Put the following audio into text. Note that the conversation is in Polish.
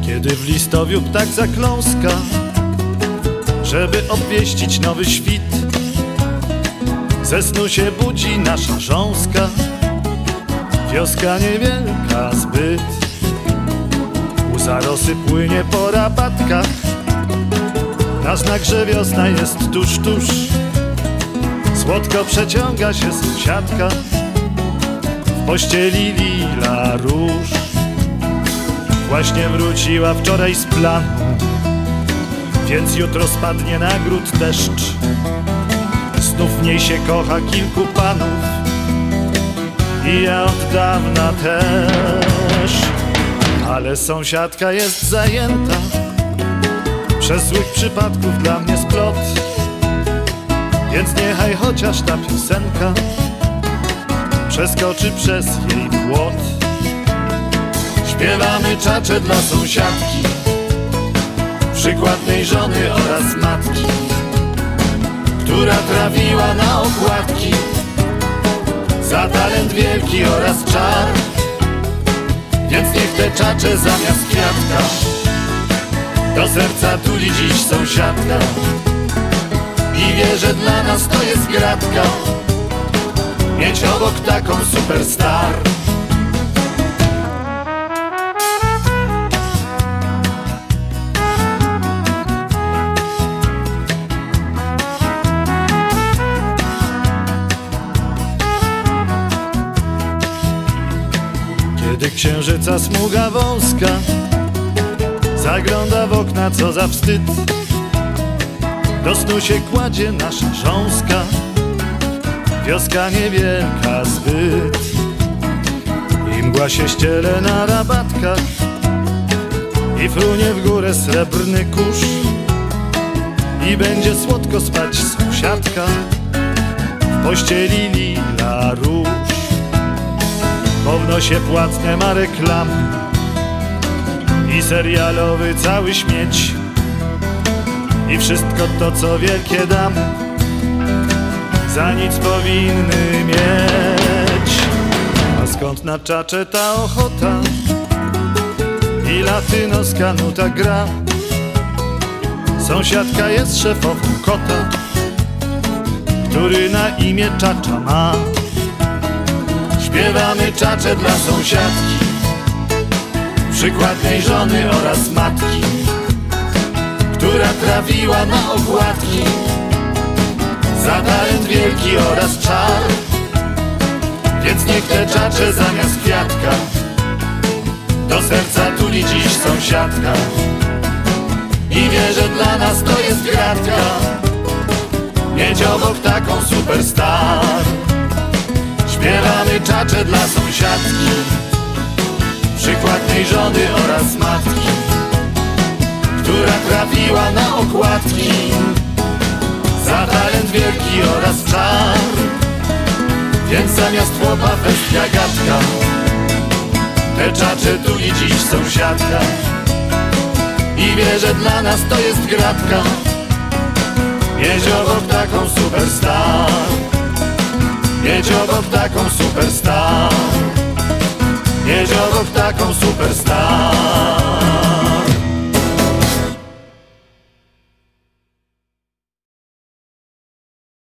Kiedy w listowiu ptak zakląska, żeby obwieścić nowy świt, ze snu się budzi nasza rząska, wioska niewielka zbyt. Łza rosy płynie po rabatkach, na znak, że wiosna jest tuż, tuż. Słodko przeciąga się sąsiadka, w pościeli lila róż. Właśnie wróciła wczoraj z planu, więc jutro spadnie na gród deszcz. Znów w niej się kocha kilku panów i ja od dawna też. Ale sąsiadka jest zajęta, przez złych przypadków dla mnie splot. Więc niechaj chociaż ta piosenka przeskoczy przez jej płot. Śpiewamy czacze dla sąsiadki, przykładnej żony oraz matki, która trafiła na okładki za talent wielki oraz czar. Więc niech te czacze zamiast kwiatka do serca tuli dziś sąsiadka i wie, że dla nas to jest gratka mieć obok taką superstar. Kiedy księżyca smuga wąska zagląda w okna, co za wstyd, do snu się kładzie nasza rząska, wioska niewielka zbyt. I mgła się ściele na rabatkach i frunie w górę srebrny kurz, i będzie słodko spać sąsiadka, w pościeli lila róż. Bo w nosie płatne ma reklamy i serialowy cały śmieć, i wszystko to, co wielkie damy za nic powinny mieć. A skąd na czacze ta ochota i latynoska nuta gra? Sąsiadka jest szefową kota, który na imię Czacza ma. Śpiewamy czacze dla sąsiadki, przykładnej żony oraz matki, która trafiła na okładki za talent wielki oraz czar. Więc niech te czacze zamiast kwiatka do serca tuli dziś sąsiadka i wie, że dla nas to jest gratka mieć obok taką superstar. Śpiewamy czacze dla sąsiadki, przykładnej żony oraz matki, która trafiła na okładki za talent wielki oraz czar. Więc zamiast chłopa kwestia gadka, te czacze tuli dziś sąsiadka i wie, że dla nas to jest gratka mieć obok taką superstar. Mieć obok taką superstar, mieć obok taką superstar.